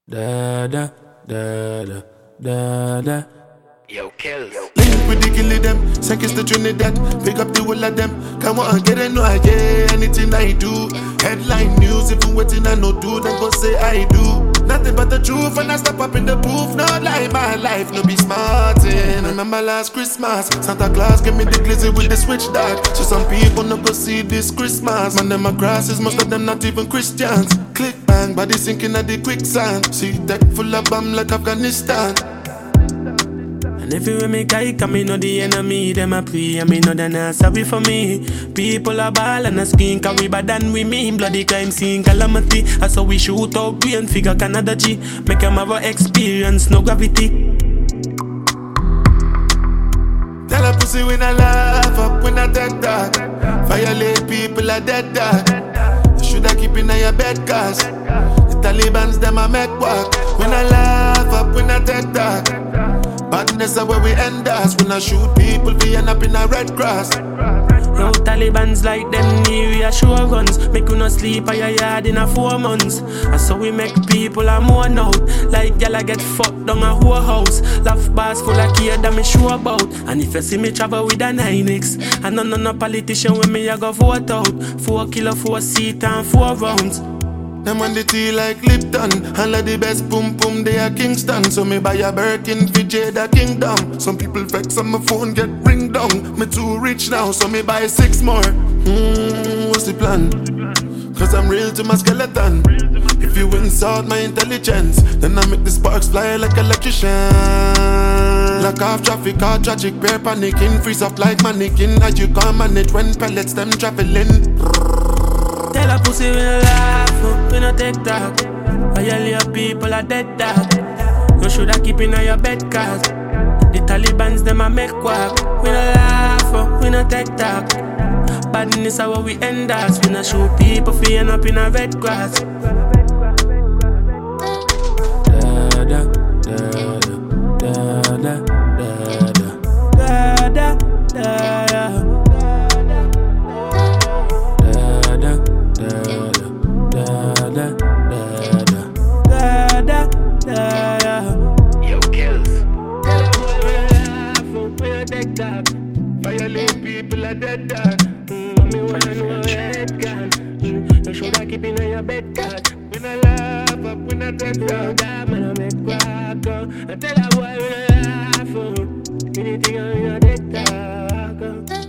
Da da da da da da. Yo, kills. Link with the killie them, seconds to Trinidad. Pick up the whole of them. Come on, get it, no, I get anything I do. Headline news, if you waiting, I no do, then go say I do. Nothing but the truth, and I step up in the booth. Not like my life, no be smartin'. Remember last Christmas, Santa Claus gave me the glizzy with the switch dog. So some people no go see this Christmas. Man, them a grasses, most of them not even Christians. Click bang, body sinking at the quicksand. See tech full of bomb like Afghanistan. And everywhere me guy come, me know the enemy, them a pray, and me know they not sorry for me. People are ball and a skin, cause we bad than we mean. Bloody crime scene calamity, that's how we shoot out brain figure Canada G. Make them have a experience, no gravity. Tell a pussy when I laugh up, when I take that. Violate people are dead dog. You shoulda keep in your bed cause the Taliban's them a make work. When I laugh up, when I take that. Badness is where we end us. When I shoot people, we end up in a red cross. Yo, Taliban's like them new reassure guns. Make you not sleep at your yard in a 4 months. And so we make people a mourn out. Like y'all get fucked down a whole house. Laugh bars full of care that me sure about. And if you see me travel with a 9X, and no politician when me I go vote out. 4 kilo, 4 seat and 4 rounds. Them on the tea like Lipton. And like the best boom boom they are Kingston. So me buy a Birkin for Jada Kingdom. Some people vex on my phone get ring down. Me too rich now so me buy 6 more. What's the plan? Cause I'm real to my skeleton. If you insult my intelligence, then I make the sparks fly like electrician. Lock off traffic, all tragic, bear panicking. Freeze up like mannequin. As you can't manage when pellets them traveling. Tell a pussy we no laugh, we no take talk. Violate people are dead dog. You shoulda keep in your bed cause the Taliban's them a make quack. We no laugh, we no take talk. Badness is how we end us. We no shoot people fi end up in a red grass. Da da da da da da da da da da. Yo, kills. Violate people are dead dog. Me wanna know head gun. You shoulda keep in your bed cause When I laugh up, when I dead dog. that man a make quack. I tell a boy we no laugh. Anything on your dead talk.